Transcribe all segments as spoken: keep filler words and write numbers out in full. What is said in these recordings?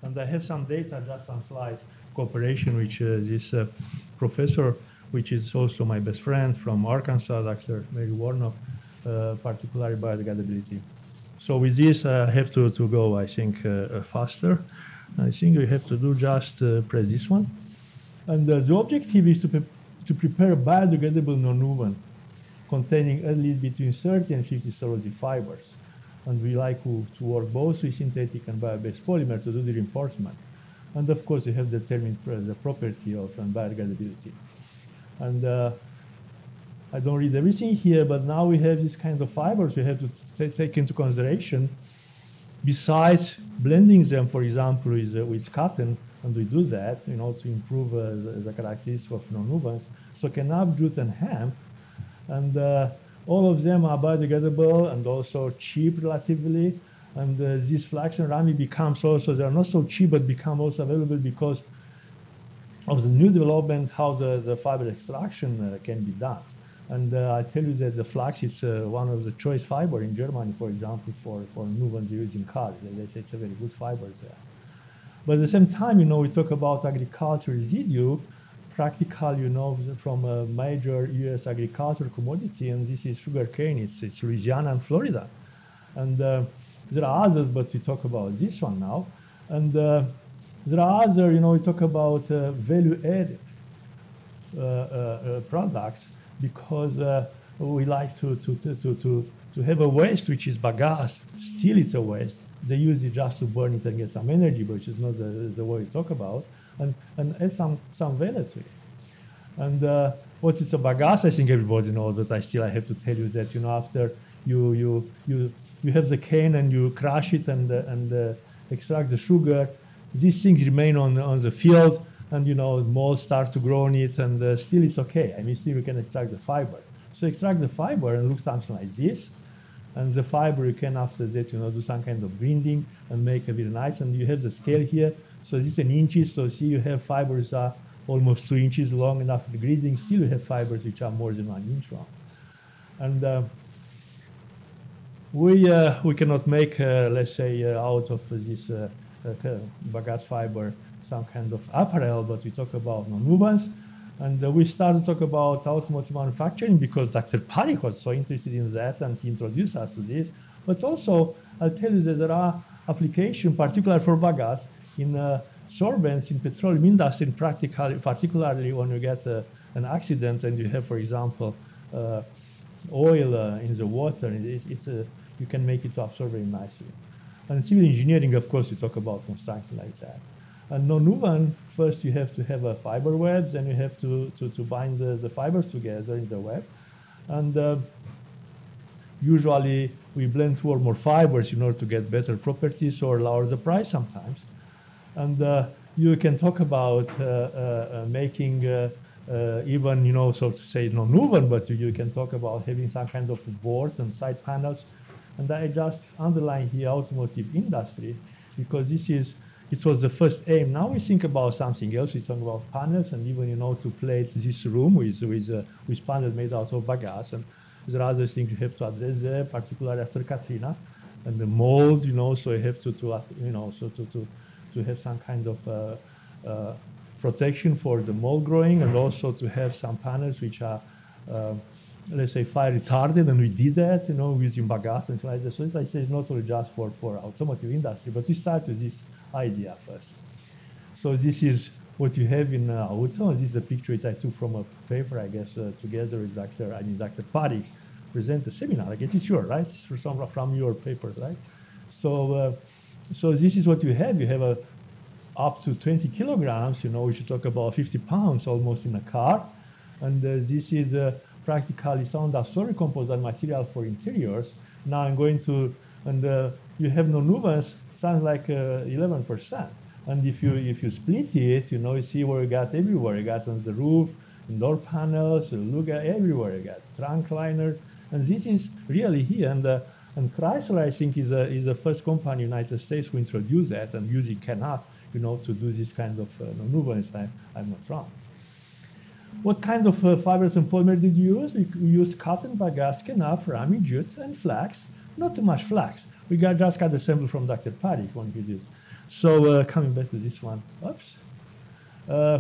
And I have some data just on slide cooperation, which uh, this uh, professor, which is also my best friend from Arkansas, Doctor Mary Warnock, uh, particularly biodegradability. So with this, I have to, to go, I think, uh, faster. I think we have to do just uh, press this one. And uh, the objective is to, pre to prepare a biodegradable nonwoven containing at least between thirty and fifty cellulosic fibers. And we like to, to work both with synthetic and bio-based polymer to do the reinforcement. And of course, we have determined the property of biodegradability. And uh, I don't read everything here, but now we have these kinds of fibers we have to take into consideration. Besides blending them, for example, with, uh, with cotton, and we do that, you know, to improve uh, the, the characteristics of nonwovens. So canap, jute, and hemp, and uh, all of them are biodegradable and also cheap relatively. And uh, this flax and rami becomes also, they are not so cheap, but become also available because of the new development, how the, the fiber extraction uh, can be done. And uh, I tell you that the flax is uh, one of the choice fiber in Germany, for example, for, for nonwovens used in cars. They say it's a very good fiber there. But at the same time, you know, we talk about agriculture residue, practical, you know, from a major U S agricultural commodity, and this is sugarcane. It's, it's Louisiana and Florida. And uh, there are others, but we talk about this one now. And uh, there are other, you know, we talk about uh, value-added uh, uh, uh, products because uh, we like to, to, to, to, to have a waste which is bagasse. Still it's a waste. They use it just to burn it and get some energy, which is not the, the way we talk about, and, and add some, some value to it. And uh, what is a bagasse, I think everybody knows, but I still I have to tell you that, you know, after you, you, you, you have the cane and you crush it and, uh, and uh, extract the sugar, these things remain on, on the field, and, you know, molds start to grow on it, and uh, still it's okay. I mean, still we can extract the fiber. So extract the fiber and look something like this. And the fiber you can after that, you know, do some kind of grinding and make it very nice. And you have the scale here. So this is an inches. So see, you have fibers are almost two inches long, and after the grinding, still you have fibers which are more than one inch long. And uh, we uh, we cannot make, uh, let's say, uh, out of this uh, uh, bagasse fiber some kind of apparel, but we talk about nonwovens. And uh, we started to talk about automotive manufacturing because Doctor Parikh was so interested in that, and he introduced us to this. But also, I'll tell you that there are applications, particularly for bagasse, in uh, sorbents in petroleum industry, in practically, particularly when you get uh, an accident and you have, for example, uh, oil uh, in the water, it, it, uh, you can make it to absorb very nicely. And civil engineering, of course, we talk about construction like that. And nonwoven, first you have to have a fiber web, then you have to, to, to bind the, the fibers together in the web. And uh, usually we blend two or more fibers in order to get better properties or lower the price sometimes. And uh, you can talk about uh, uh, making uh, uh, even, you know, so to say nonwoven, but you can talk about having some kind of boards and side panels. And I just underline here automotive industry because this is it was the first aim. Now we think about something else. We talk about panels, and even, you know, to plate this room with with uh, with panels made out of bagasse. And there are other things you have to address there, particularly after Katrina, and the mold. You know, so you have to to uh, you know so to to to have some kind of uh, uh, protection for the mold growing, and also to have some panels which are uh, let's say fire retardant, and we did that, you know, using bagasse and so like that. So it's, I say, it's not only just for for automotive industry, but we start with this idea first. So this is what you have in uh, auto. This is a picture that I took from a paper, I guess, uh, together with Doctor I mean Doctor Parikh present a seminar. I guess it's your, right? It's from from your papers, right? So uh, so this is what you have. You have a up to twenty kilograms. You know, we should talk about fifty pounds almost in a car, and uh, this is uh, practically sound absorbing composite material for interiors. Now I'm going to and uh, you have nonwovens. Sounds like uh, eleven percent. And if you if you split it, you know, you see where you got everywhere. You got on the roof, door panels, look at everywhere. You got trunk liners, and this is really here. And uh, and Chrysler, I think, is a is the first company in the United States who introduced that and using canap, you know, to do this kind of uh, nonwovens. I'm, I'm not wrong. What kind of uh, fibers and polymer did you use? We, we used cotton, bagasse, canap, rami, jute, and flax. Not too much flax. We got just got the sample from Doctor Parikh when we did. So uh, coming back to this one, oops. Uh,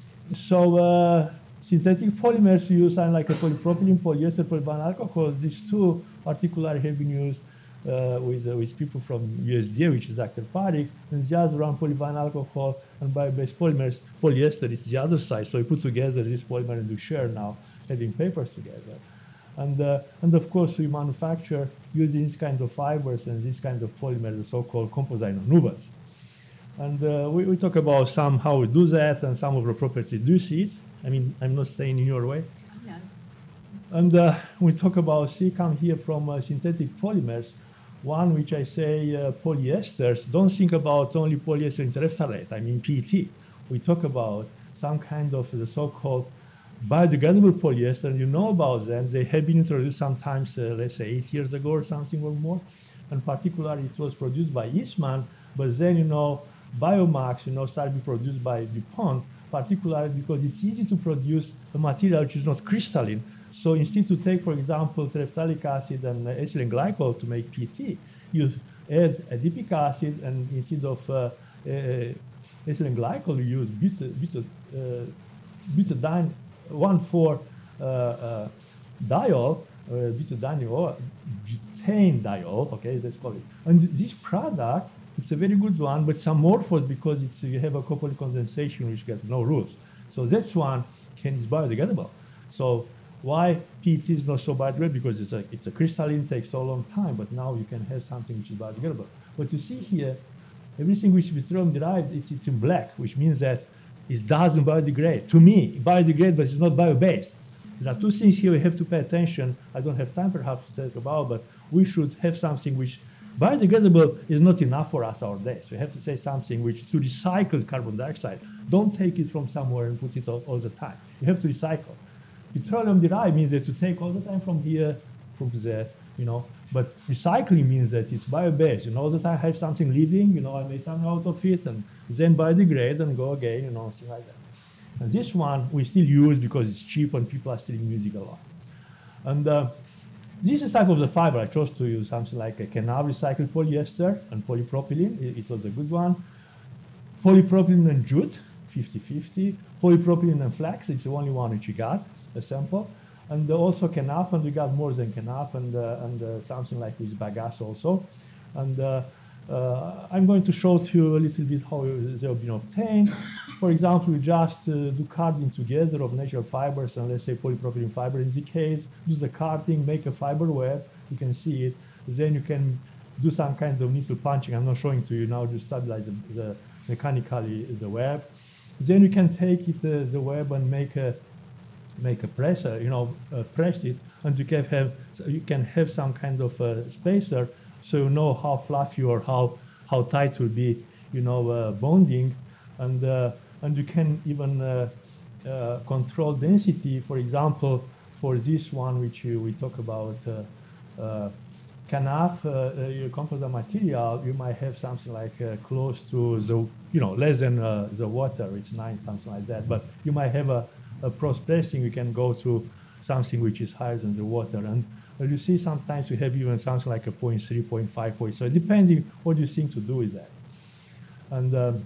so uh, synthetic polymers use something like a polypropylene, polyester, polyvinyl alcohol. These two particularly have been used uh, with uh, with people from U S D A, which is Doctor Parik, and the other one polyvinyl alcohol and bio-based polymers. Polyester is the other side. So we put together this polymer and we share now, having papers together. And, uh, and of course, we manufacture using these kind of fibers and this kind of polymers, the so-called composite nanobubbles. And uh, we, we talk about some how we do that and some of the properties. Do you see it? I mean, I'm not saying in your way. No. And uh, we talk about, see, come here from uh, synthetic polymers. One which I say uh, polyesters. Don't think about only polyester terephthalate. I mean P E T. We talk about some kind of the so-called biodegradable polyester, and you know about them. They have been introduced sometimes, uh, let's say, eight years ago or something or more. And particularly, it was produced by Eastman, but then, you know, Biomax, you know, started to be produced by DuPont, particularly because it's easy to produce a material which is not crystalline. So instead to take, for example, terephthalic acid and uh, ethylene glycol to make P E T, you add adipic acid, and instead of uh, uh, ethylene glycol, you use buta, buta, uh, butadiene one four uh, uh, diol, uh, butadiene butane diol, okay, let's call it. And this product, it's a very good one, but it's amorphous because it's, you have a coupling condensation which gets no rules. So this one can is biodegradable. So why P E T is not so biodegradable? Because it's a, it's a crystalline, takes so long time, but now you can have something which is biodegradable. But you see here, everything which is petroleum derived, it's, it's in black, which means that it doesn't biodegrade. To me, biodegrade, but it's not bio-based. There are two things here we have to pay attention. I don't have time perhaps to talk about, but we should have something which biodegradable is not enough for us nowadays. We have to say something which to recycle carbon dioxide. Don't take it from somewhere and put it all, all the time. You have to recycle. Petroleum derived means that to take all the time from here, from there, you know. But recycling means that it's bio-based. You know, all the time I have something living, you know, I make something out of it, and then biodegrade and go again, you know, things like that. And this one we still use because it's cheap and people are still using it a lot. And uh, this is type of the fiber. I chose to use something like a Kenaf recycled polyester and polypropylene. It, it was a good one. Polypropylene and jute, fifty fifty. Polypropylene and flax, it's the only one which you got, a sample. And uh, also Kenaf, and we got more than Kenaf, and, uh, and uh, something like with bagasse also. And uh, uh, I'm going to show to you a little bit how they have been obtained. For example, we just uh, do carding together of natural fibers and let's say polypropylene fiber in this case, use the carding, make a fiber web, you can see it. Then you can do some kind of nipple punching. I'm not showing to you now to stabilize the, the mechanically the web. Then you can take it, uh, the web and make a make a presser, you know, uh, press it, and you can have so you can have some kind of uh, spacer, so you know how fluffy or how how tight will be, you know, uh, bonding, and uh, and you can even uh, uh, control density. For example, for this one which you, we talk about, uh, uh, Kenaf, uh, uh, your composite material, you might have something like uh, close to the, you know, less than uh, the water, it's nine, something like that. But you might have a, a processing, we can go to something which is higher than the water. And uh, you see sometimes we have even something like a zero point three, zero point five, point. So depending what you think to do with that. And um,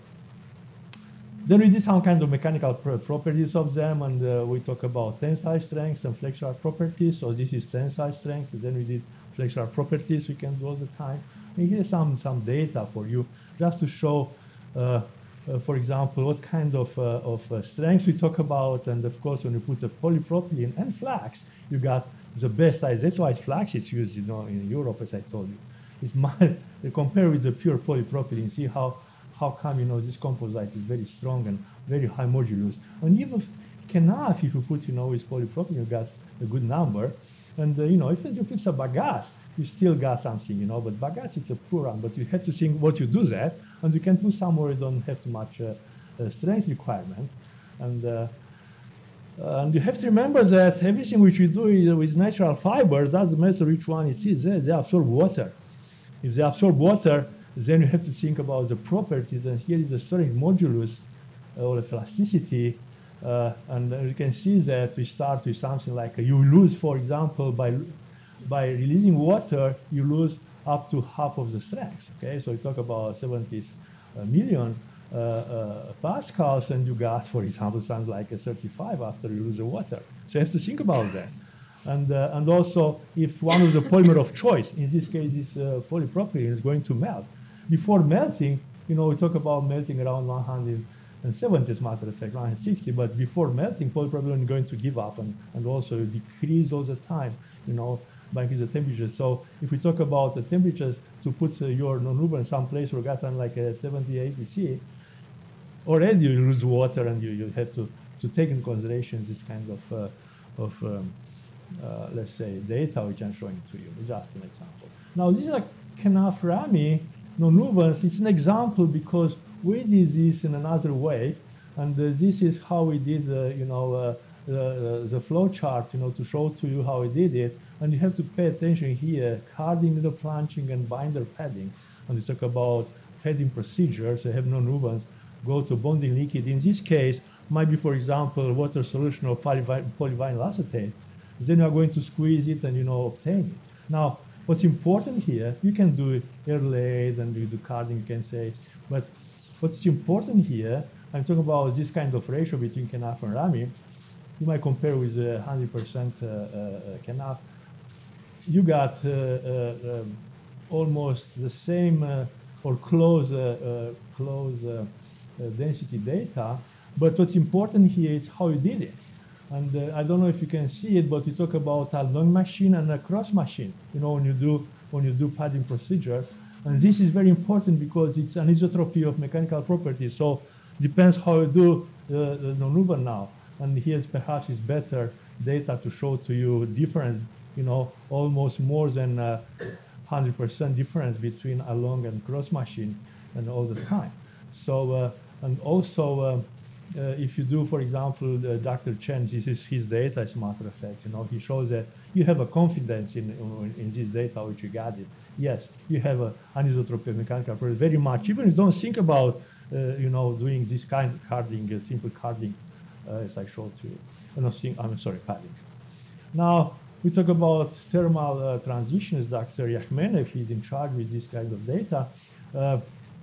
then we did some kind of mechanical pro properties of them, and uh, we talk about tensile strength and flexural properties. So this is tensile strength, and then we did flexural properties we can do all the time. And here's some, some data for you, just to show, uh, uh, for example, what kind of, uh, of uh, strength we talk about. And of course, when you put the polypropylene and flax, you got the best size. That's why flax is used, you know, in Europe, as I told you. It's mild, compare with the pure polypropylene, see how how come, you know, this composite is very strong and very high modulus. And even Kenaf, if you put, you know, with polypropylene, you got a good number. And, uh, you know, if you put some bagasse, you still got something, you know, but bagasse is a poor one, but you have to think what you do that, and you can put somewhere you don't have too much uh, uh, strength requirement. And, uh, uh, and you have to remember that everything which you do is with natural fibers, doesn't matter which one it is, they, they absorb water. If they absorb water, then you have to think about the properties, and here is the storage modulus uh, or elasticity, uh, and uh, you can see that we start with something like uh, you lose, for example, by by releasing water, you lose up to half of the strength. Okay, so we talk about seventy a million uh, uh, pascals, and you got, for example, something like a thirty-five after you lose the water. So you have to think about that. And, uh, and also, if one of the polymer of choice, in this case, this uh, polypropylene, is going to melt, before melting, you know, we talk about melting around one hundred seventy, as a matter of fact, one hundred sixty, but before melting, polypropylene is going to give up and, and also decrease all the time, you know, by increasing the temperature. So if we talk about the temperatures, to put uh, your nonwoven in some place where got something like a seventy, eighty C, already you lose water, and you, you have to, to take in consideration this kind of, uh, of um, uh, let's say, data which I'm showing to you, just an example. Now, these are Knaff-Rami nonwovens. It's an example because we did this in another way, and uh, this is how we did, uh, you know, uh, the, the flow chart, you know, to show to you how we did it. And you have to pay attention here, carding, needle plunging, and binder padding. And we talk about padding procedures. So you have nonwovens go to bonding liquid. In this case, might be, for example, water solution of polyvinyl acetate. Then you are going to squeeze it and, you know, obtain it. Now, what's important here, you can do air lathe and you do carding, you can say, but what's important here, I'm talking about this kind of ratio between Knaff and Rami. You might compare with uh, one hundred percent uh, uh, Knaff. You got uh, uh, um, almost the same uh, or close, uh, uh, close uh, uh, density data, but what's important here is how you did it. And uh, I don't know if you can see it, but we talk about a long machine and a cross machine, you know, when you do, when you do padding procedure. And this is very important because it's an isotropy of mechanical properties. So depends how you do uh, the nonwoven now. And here perhaps is better data to show to you difference, you know, almost more than uh, one hundred percent difference between a long and cross machine and all the time. So, uh, and also, uh, Uh, if you do, for example, uh, Doctor Chen, this is his data, as a matter of fact, you know, he shows that you have a confidence in, in, in this data which you got it. Yes, you have a anisotropy of mechanical properties very much. Even if you don't think about, uh, you know, doing this kind of carding, uh, simple carding, uh, as I showed to you. Uh, no, think, I'm sorry, padding. Now, we talk about thermal uh, transitions. Doctor Yakhmenev, he's in charge with this kind of data. Uh,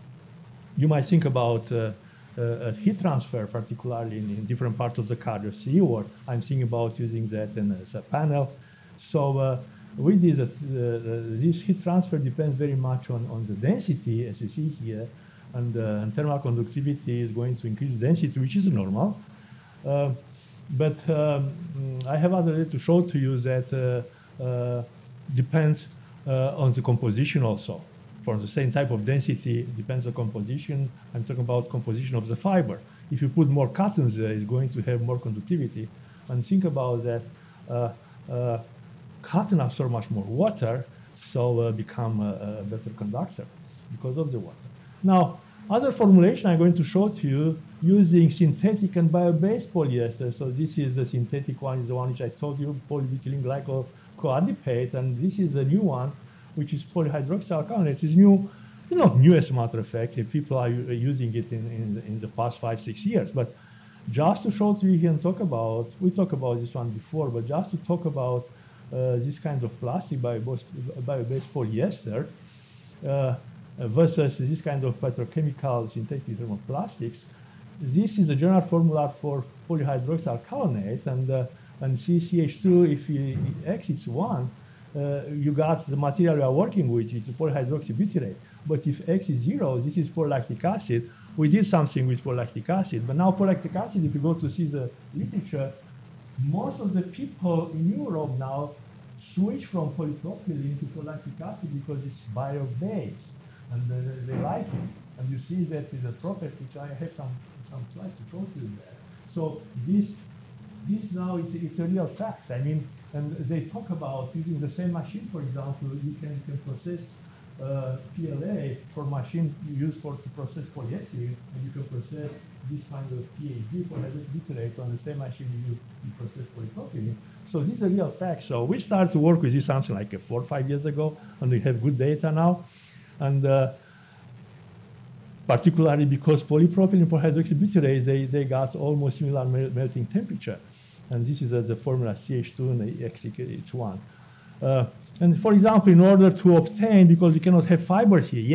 you might think about uh, Uh, heat transfer, particularly in, in different parts of the cardiac, or I'm thinking about using that in, as a panel. So uh, we did that. Uh, this heat transfer depends very much on, on the density, as you see here, and, uh, and thermal conductivity is going to increase density, which is normal. Uh, but um, I have other data to show to you that uh, uh, depends uh, on the composition also. For the same type of density, depends on composition. I'm talking about composition of the fiber. If you put more cottons there, it's going to have more conductivity. And think about that, uh, uh, cotton absorbs much more water, so uh, become a, a better conductor because of the water. Now, other formulation I'm going to show to you using synthetic and bio-based polyester. So this is the synthetic one, is the one which I told you, polybutylene glycol coadipate, and this is the new one, which is polyhydroxyalkanone. It's new, it's not new as a matter of fact. People are using it in, in, in the past five, six years. But just to show to you here and talk about, we talked about this one before, but just to talk about uh, this kind of plastic bio-based polyester uh, versus this kind of petrochemical synthetic thermoplastics, this is the general formula for polyhydroxyalkanone, and, uh, and C C H two, if you, X is one, Uh, you got the material you are working with, it's polyhydroxybutyrate. But if X is zero, this is polylactic acid. We did something with polylactic acid, but now polylactic acid, if you go to see the literature, most of the people in Europe now switch from polypropylene to polylactic acid because it's bio-based, and uh, they like it. And you see that in the property, which I have some, some slides to show to you there. So this, this now, it's, it's a real fact. I mean, and they talk about using the same machine, for example, you can, can process uh, P L A for machine used for to process polyethylene, and you can process this kind of P H D for butyrate on the same machine you, you process polypropylene. So this is a real fact. So we started to work with this something like uh, four or five years ago, and we have good data now. And uh, particularly because polypropylene for hydroxybutyrate, they, they got almost similar melting temperature. And this is uh, the formula C H two and the X H one. Uh, and for example, in order to obtain, because you cannot have fibers here yet,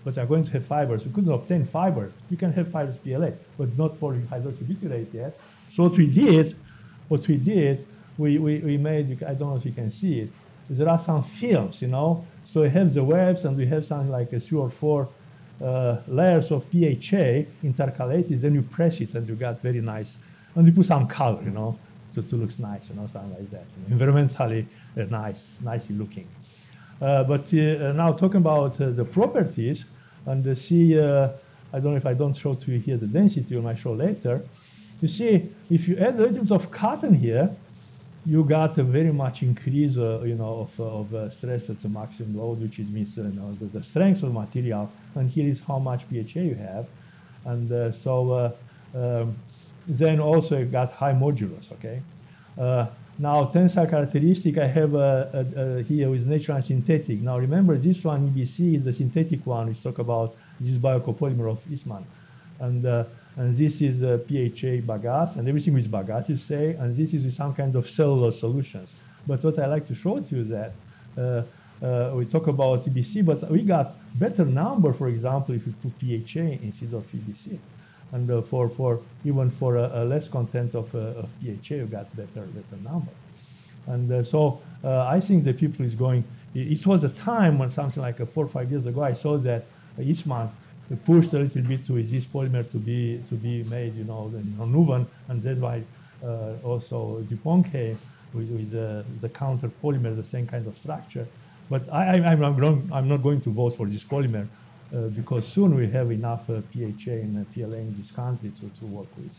but are going to have fibers. We couldn't obtain fiber. You can have fibers P L A, but not for hydroxybutyrate yet. So what we did, what we did, we, we, we made, I don't know if you can see it, there are some films, you know, so we have the webs and we have something like a three or four uh, layers of P H A intercalated, then you press it and you got very nice, and you put some color, you know, so it looks nice, you know, something like that. You know, environmentally uh, nice, nicely looking. Uh, but uh, now talking about uh, the properties, and uh, see, uh, I don't know if I don't show to you here the density, or I show later. You see, if you add a little bit of cotton here, you got a very much increase, uh, you know, of, of uh, stress at the maximum load, which is means uh, you know, the, the strength of the material. And here is how much P H A you have, and uh, so uh, um, then also you got high modulus. Okay. Uh, now tensile characteristic I have uh, uh, uh, here with natural and synthetic. Now remember this one E B C is the synthetic one. We talk about this biocopolymer of Eastman, and. Uh, And this is uh, P H A bagasse, and everything with bagasse you say, and this is with some kind of cellulose solutions. But what I like to show to you is that uh, uh, we talk about E B C, but we got better number, for example, if you put P H A instead of E B C. And uh, for, for even for a, a less content of, uh, of P H A, you got better, better number. And uh, so uh, I think the people is going, it, it was a time when something like uh, four or five years ago, I saw that uh, Eastman pushed a little bit to this polymer to be to be made, you know, in Nuvan, and that's why uh, also DuPont came with, with uh, the counter polymer, the same kind of structure. But I, I, I'm, not going, I'm not going to vote for this polymer uh, because soon we have enough uh, P H A and uh, P L A in this country to, to work with.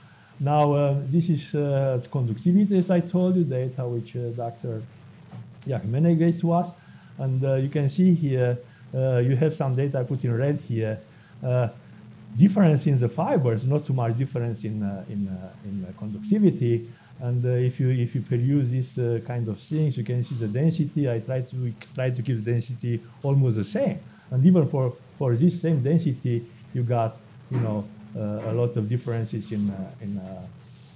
Now uh, this is uh, conductivity, as I told you, data which uh, Doctor Iachmene gave to us, and uh, you can see here. Uh, you have some data I put in red here. Uh, difference in the fibers, not too much difference in uh, in uh, in uh, conductivity. And uh, if you if you peruse these uh, kind of things, you can see the density. I try to try to keep the density almost the same. And even for for this same density, you got you know uh, a lot of differences in uh, in uh,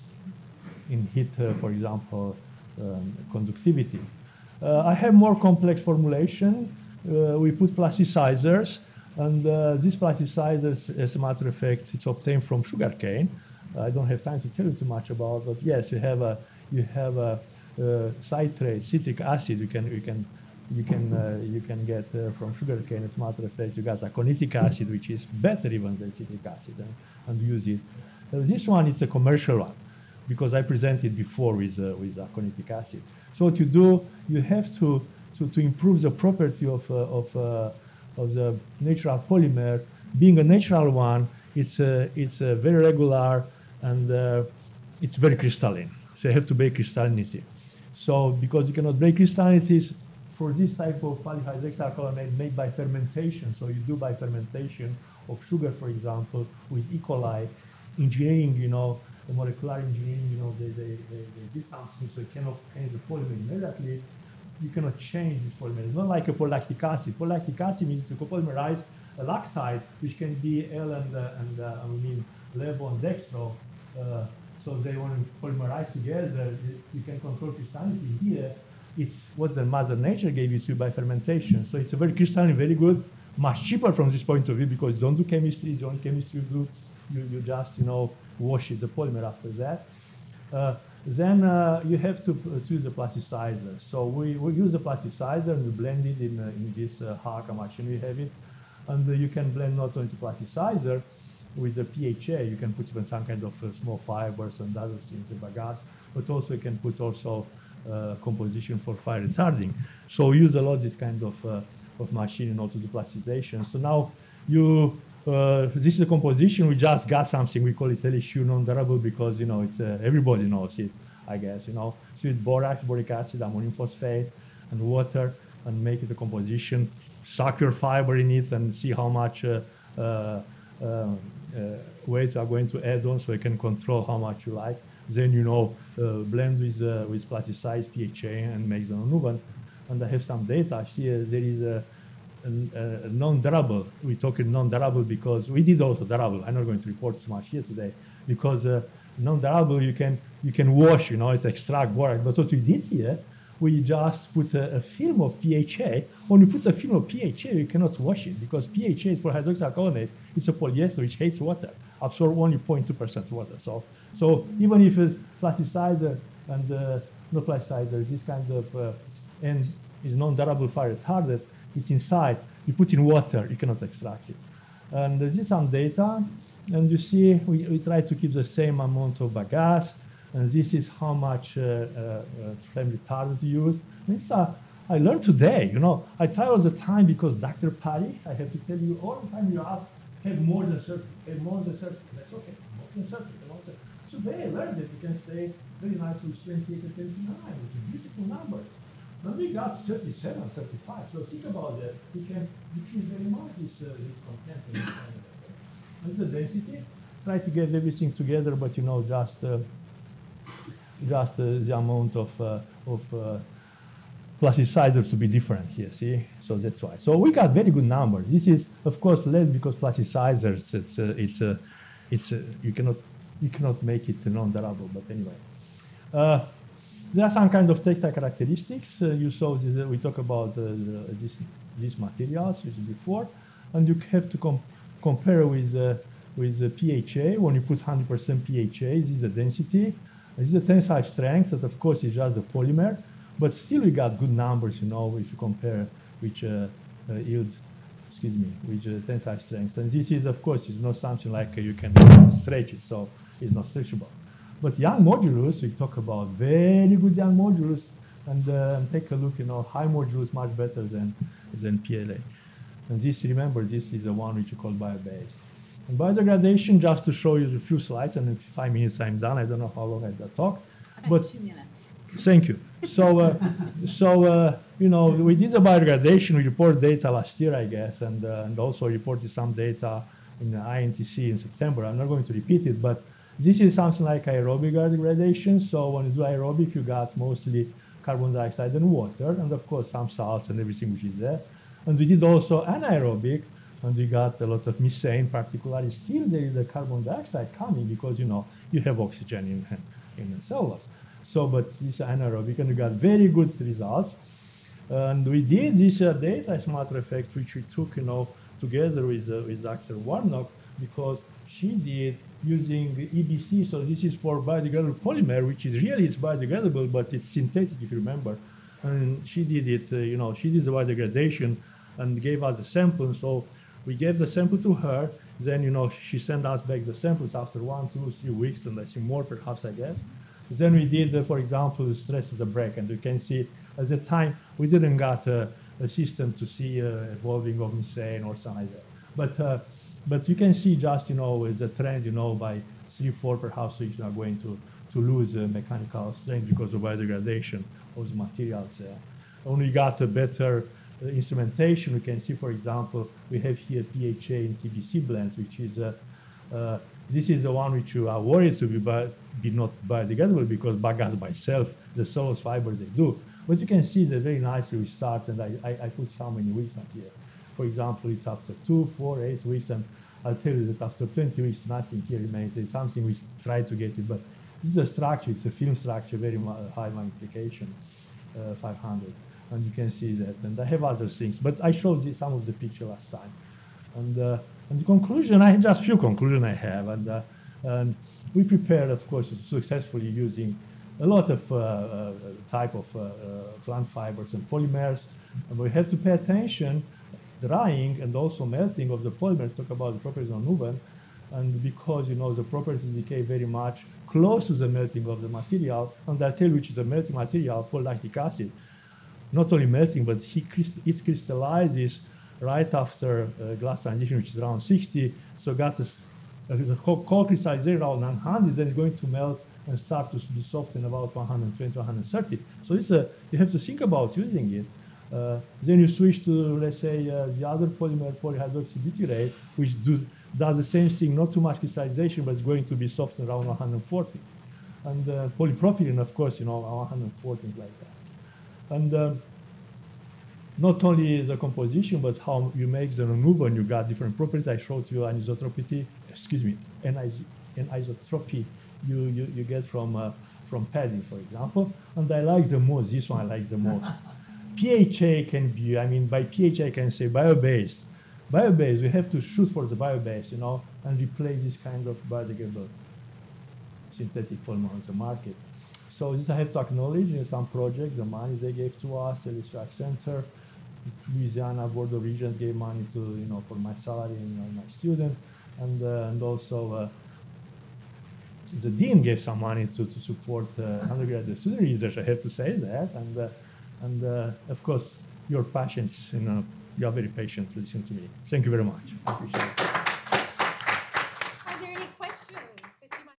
in heat, uh, for example, um, conductivity. Uh, I have more complex formulation. Uh, we put plasticizers, and uh, these plasticizers, as a matter of fact, it's obtained from sugarcane. Uh, I don't have time to tell you too much about, but yes, you have a you have a uh, citrate, citric acid. You can you can you can uh, you can get uh, from sugarcane. As a matter of fact, you got aconitic acid, which is better even than citric acid, and, and use it. Uh, this one is a commercial one because I presented before with uh, with aconitic acid. So what you do, you have to To, to improve the property of, uh, of, uh, of the natural polymer. Being a natural one, it's, uh, it's uh, very regular and uh, it's very crystalline. So you have to break crystallinity. So because you cannot break crystallinities for this type of polyhydroxyalkylamide made by fermentation, so you do by fermentation of sugar, for example, with E. coli, engineering, you know, the molecular engineering, you know, they, they, they, they did something so you cannot change the polymer immediately. You cannot change this polymer. It's not like a polylactic acid. Polylactic acid means to copolymerize a lactide, which can be L and, uh, and uh, I mean, levo and dextro. Uh, so they want to polymerize together. You can control crystallinity here. It's what the mother nature gave you to by fermentation. So it's a very crystalline, very good, much cheaper from this point of view because you don't do chemistry. The only chemistry you do, you, you just, you know, wash it, the polymer after that. Uh, Then uh, you have to choose the plasticizer. So we, we use the plasticizer and we blend it in, uh, in this uh, Haka machine. We have it. And uh, you can blend not only the plasticizer with the P H A, you can put even some kind of uh, small fibers and other things, the bagasse, but also you can put also uh, composition for fire retarding. So we use a lot this kind of, uh, of machine in order to do plasticization. So now you Uh, this is a composition. We just got something. We call it L S U non-durable because, you know, it's, uh, everybody knows it, I guess, you know. So it's borax, boric acid, ammonium phosphate, and water, and make it a composition. Suck your fiber in it and see how much uh, uh, uh, uh, weights are going to add on so you can control how much you like. Then, you know, uh, blend with, uh, with plasticized P H A and make the non-nuban. And I have some data. Here there is a Uh, non-durable. We're talking non-durable because we did also durable. I'm not going to report so much here today because uh, non-durable you can you can wash, you know, it's extract borax. But what we did here, we just put a, a film of P H A. When you put a film of P H A, you cannot wash it because P H A is for hydroxyalcoholate. It's a polyester which hates water, absorb only zero point two percent water. So, so even if it's plasticizer and uh, no plasticizer, this kind of uh, and is non-durable fire retardant, it's inside. You put in water, you cannot extract it. And this is some data, and you see we, we try to keep the same amount of bagasse, and this is how much uh, uh, uh, flame retardant to use. It's, uh, I learned today, you know, I try all the time because Doctor Pari, I have to tell you, all the time you ask, have more than thirty, have more than thirty. That's okay, more than thirty. So today I learned that you can say very nicely twenty-eight and twenty-nine, which is beautiful numbers. And we got thirty-seven, thirty-five. So think about that. We can decrease very much this, uh, this content. And, and the density, try to get everything together, but you know, just uh, just uh, the amount of uh, of uh, plasticizers to be different here. See, so that's why. So we got very good numbers. This is, of course, less because plasticizers. It's uh, it's uh, it's uh, you cannot you cannot make it non-durable. But anyway. Uh, There are some kind of textile characteristics. Uh, you saw this, uh, we talk about uh, the, this, these materials which is before, and you have to com compare with uh, with the P H A. When you put one hundred percent P H A, this is the density. This is the tensile strength. That of course is just the polymer, but still we got good numbers. You know, if you compare which uh, uh, yield, excuse me, with uh, tensile strength. And this is of course is not something like uh, you can stretch it, so it's not stretchable. But Young modulus, we talk about very good Young modulus, and uh, take a look, you know, high modulus much better than, than P L A. And this, remember, this is the one which you call bio-based. And biodegradation, just to show you a few slides, and in five minutes I'm done. I don't know how long I have talk. Okay, but two minutes. Thank you. So, uh, so uh, you know, we did the biodegradation. We reported data last year, I guess, and, uh, and also reported some data in the I N T C in September. I'm not going to repeat it, but this is something like aerobic degradation. So when you do aerobic, you got mostly carbon dioxide and water, and of course some salts and everything which is there. And we did also anaerobic, and we got a lot of methane, particularly still there is the carbon dioxide coming because, you know, you have oxygen in, in the cellulose. So, but this is anaerobic, and we got very good results. And we did this uh, data, as a matter of fact, which we took, you know, together with, uh, with Doctor Warnock, because she did using E B C, so this is for biodegradable polymer, which is really is biodegradable, but it's synthetic, if you remember. And she did it, uh, you know, she did the biodegradation and gave us the sample. So we gave the sample to her. Then, you know, she sent us back the samples after one, two, three weeks, and I think more, perhaps, I guess. Then we did, uh, for example, the stress of the break, and you can see at the time we didn't got a, a system to see uh, evolving of methane or something like that. But uh, But you can see just, you know, the trend, you know, by three, four perhaps you are going to, to lose uh, mechanical strength because of biodegradation of the materials there. When we got a better uh, instrumentation, we can see, for example, we have here P H A and T B C blends, which is, uh, uh, this is the one which you are worried to be, bi be not biodegradable because bagasse by itself, the cellulose fiber they do. But you can see that very nicely we start, and I, I, I put how many weeks on here. For example, it's after two, four, eight weeks, and I'll tell you that after twenty weeks, nothing here remains. It's something we try to get it, but this is a structure. It's a film structure, very high magnification, uh, five hundred, and you can see that. And I have other things, but I showed you some of the picture last time. And, uh, and the conclusion, I just few conclusion I have, and, uh, and we prepared, of course, successfully using a lot of uh, uh, type of uh, uh, plant fibers and polymers, and we have to pay attention. Drying and also melting of the polymers, talk about the properties of Nuben, and because, you know, the properties decay very much close to the melting of the material, and I'll tell you which is a melting material, polylactic acid. Not only melting, but he crystal it crystallizes right after uh, glass transition, which is around sixty, so got this, uh, the cold crystallization around one hundred, then it's going to melt and start to be soft in about one hundred twenty, one hundred thirty. So it's a, you have to think about using it. Uh, then you switch to, let's say, uh, the other polymer, polyhydroxybutyrate, which do, does the same thing, not too much crystallization, but it's going to be soft around one hundred forty. And uh, polypropylene, of course, you know, one hundred forty, like that. And uh, not only the composition, but how you make the removal, you got different properties. I showed you anisotropy, excuse me, anis anisotropy you, you, you get from uh, from Paddy, for example, and I like the most, this one I like the most. P H A can be, I mean, by P H A I can say bio-based. Bio-based, we have to shoot for the bio-based, you know, and replace this kind of biodegradable synthetic polymer on the market. So this I have to acknowledge in some projects, the money they gave to us, the research center, Louisiana Board of Regents gave money to, you know, for my salary and uh, my student, and, uh, and also uh, the dean gave some money to, to support uh, undergraduate student research, I have to say that, and, uh, and uh, of course, your patience, you know, you are very patient to listen to me. Thank you very much. I appreciate it.